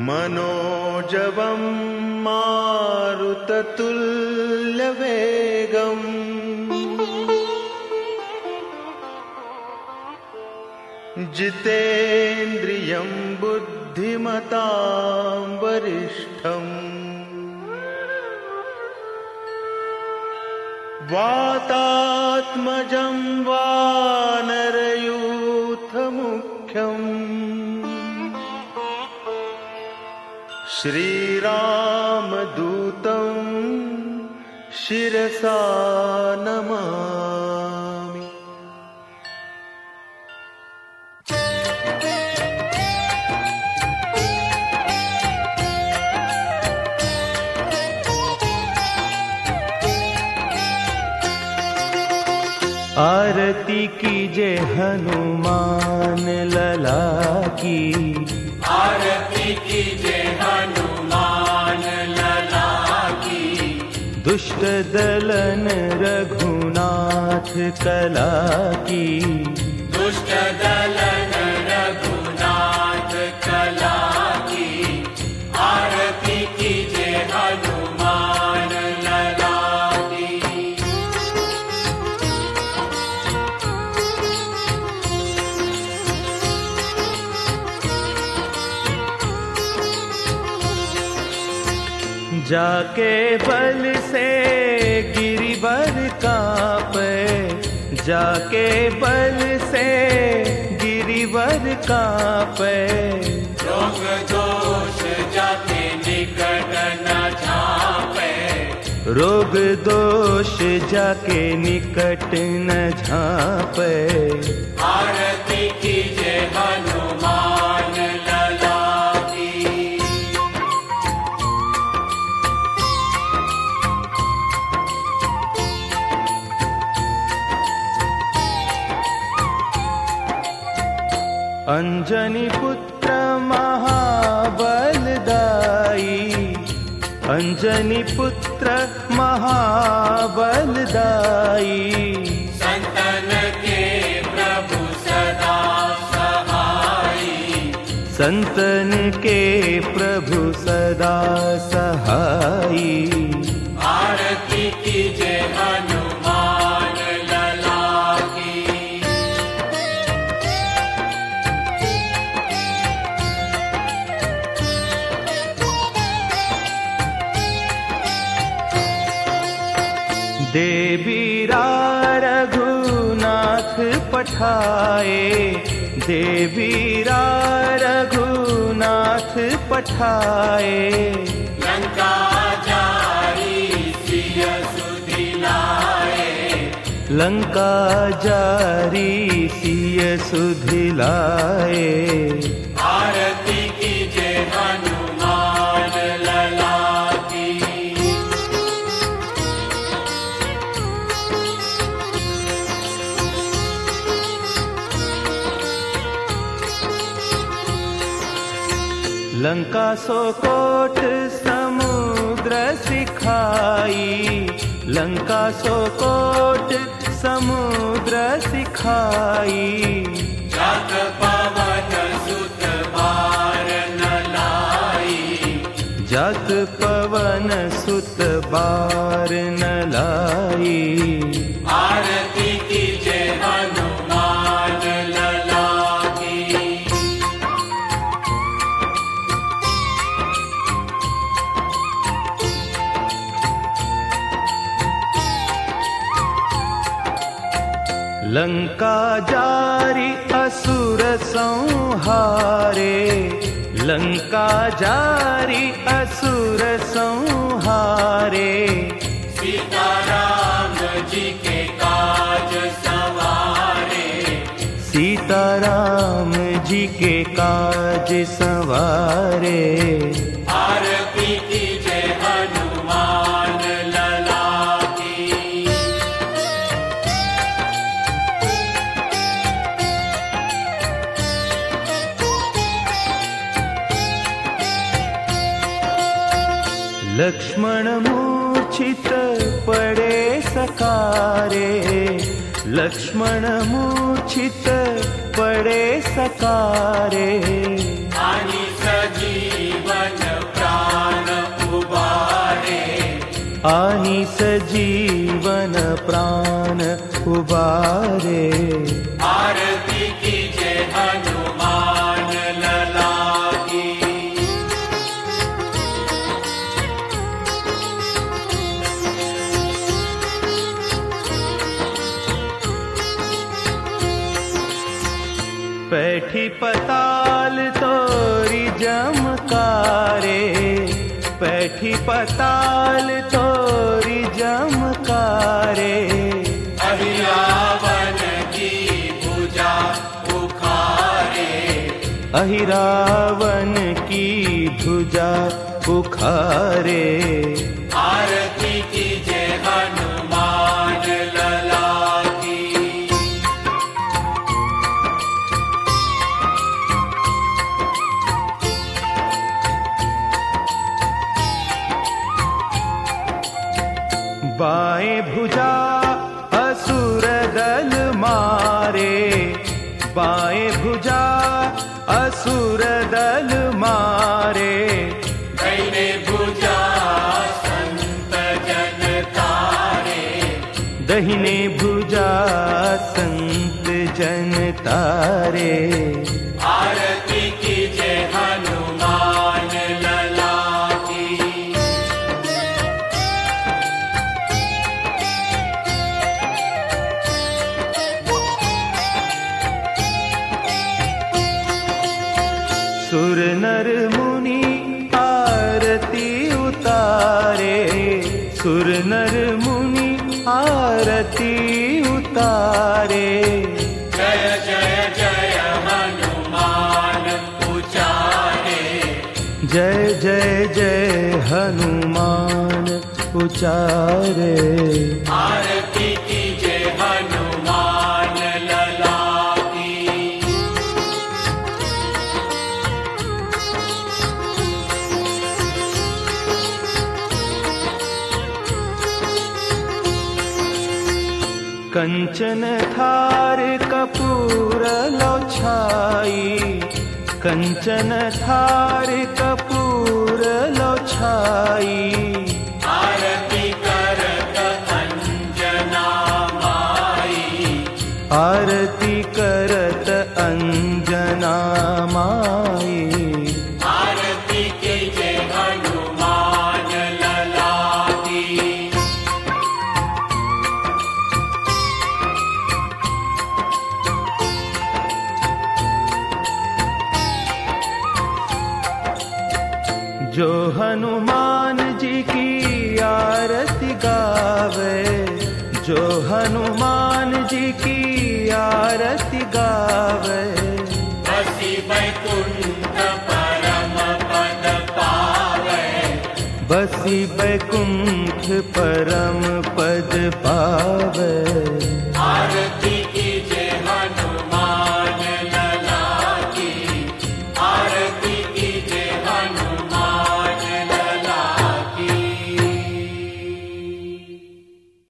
मनोजवं मारुततुल्यवेगम् जितेन्द्रियं बुद्धिमतां वरिष्ठम् वातात्मजं वानरयूथमुख्यम् श्रीरामदूतं शिरसा नमामि। आरती कीजे हनुमान लला की, आरती कीजे हनुमान लला की। दुष्ट दलन रघुनाथ कला की, दुष्ट दलन रघुनाथ कला की। आरती कीजे हनुमान लला की। जाके बल से गिरिवर कांपे, जाके बल से गिरिवर कांपे। रोग दोष जाके निकट न झांपे, रोग दोष जाके निकट न झांपे। आरती कीजे हनुमान लला की। अंजनी पुत्र महाबलदाई, अंजनी पुत्र महाबलदाई। संतन के प्रभु सदा सहाई, संतन के प्रभु सदा सहाई। आरती कीजे हनुमान लला की। देवीरा रघुनाथ पठाए, देवीरा रघुनाथ पठाए। लंका जारी सिय सुधिलाए, लंका जारी सिय सुधिलाए। आरती कीजे हनुमान लला की। लंका सो कोट समुद्र सिखाई, लंका सो कोट समुद्र सिखाई। जात पवन सुत बार न लाई, जात पवन सुत बार न लाई। आरती कीजे हनुमान लला की। लंका जारी असुर संहारे, लंका जारी असुर संहारे। सीताराम जी के काज सवारे, सीताराम जी के काज संवारे। आरती कीजे हनुमान लला की। लक्ष्मण मूर्छित पड़े सकारे, लक्ष्मण मूर्छित पड़े सकारे। आनी सजीवन प्राण उबारे, आनी सजीवन प्राण उबारे। आरती कीजे हनुमान लला की। पैठी पताल तोरी जमकारे, पैठी पताल तोरी जमकारे। अहिरावण की भुजा उखारे, अहिरावण की भुजा उखारे। आरती कीजे हनुमान लला की। बाएं भुजा असुर दल मारे, बाएं भुजा असुर दल मारे। दाहिने भुजा संत जन तारे, दहिने भुजा संत जन तारे। आरती कीजे हनुमान लला की। सुर नर मुनि आरती उतारे, सुर नर मुनि आरती उतारे। जय जय जय हनुमान उचारे, जय जय जय हनुमान उचारे। आरती कीजे हनुमान लला की। कंचन थार कपूर लो छाई, कंचन थार कपूर लो छाई। आरती करत अंजना माई, आरती करत अंजना माई। आरती कीजे हनुमान लला की। जो हनुमान जी की आरती गावे, जो हनुमान जी की आरती गावे। बसी बैकुंठ परम पद पावे, बसी बैकुंठ परम पद पावे। आरती